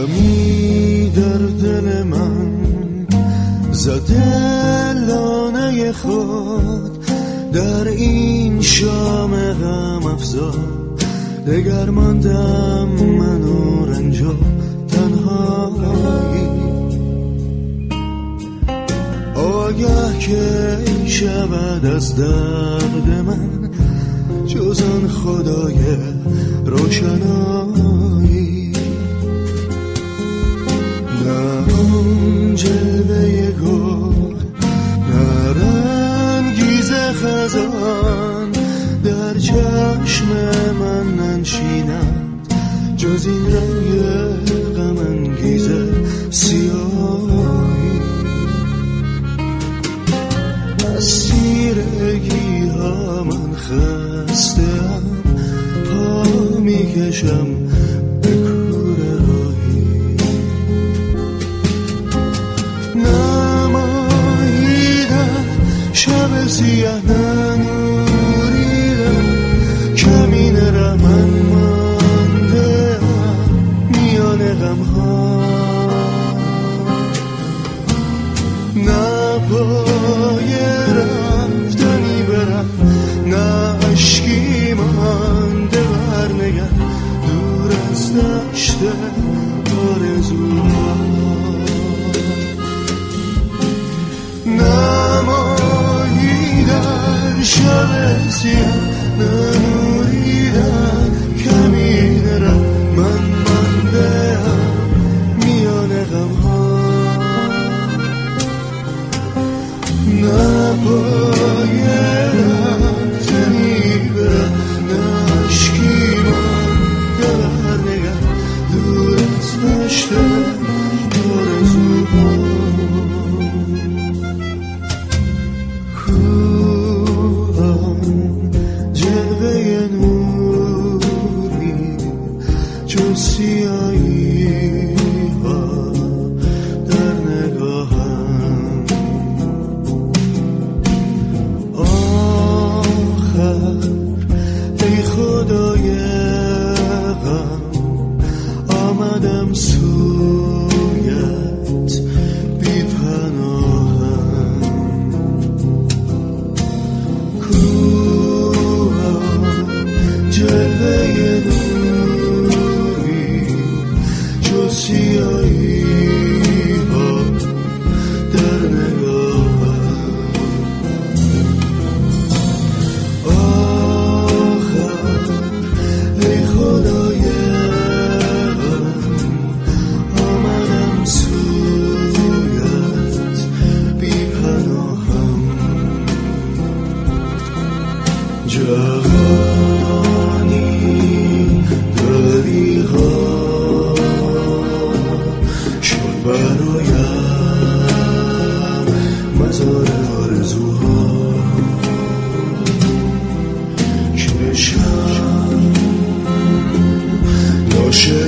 غمی در دل من زده لانه خود در این شام غم افزا. دگر ماندم من و رنج و تنهایی. آگه که شود از درد من جز آن خدای روشنایی. نه آن جلوه گل نه رنگیز خزان در چشم من ننشیند جز این رنگ غم انگیز سیاهی. از تیرگی ها من خسته‌ام، پا میکشم به کوره راهی. نماییدم شب سیاه ننوریدم، کمین رمن مانده میان غم ها. نه پای رفتنی برم نه عشقی مانده برنگرد دور از دشت آرزوها. نمایی در شب سیاه ننوری در کمین من مانده میان غم ها. نه پای رفتنی برم نه عشقی مانده برنگرد دور از دشت آرزوها. کوهان جلوه نوری چون سیاهی ها در نگاهم. آخر ای خدای غم آمدم سویت بی پناهم. کوهان جلوه نوری چون سیاهی ها در نگاهم. آخر ای خدای غم آمدم سویت بی پناهم. جوانی دریغا شد برایم مزار آرزوها. چشم لاشه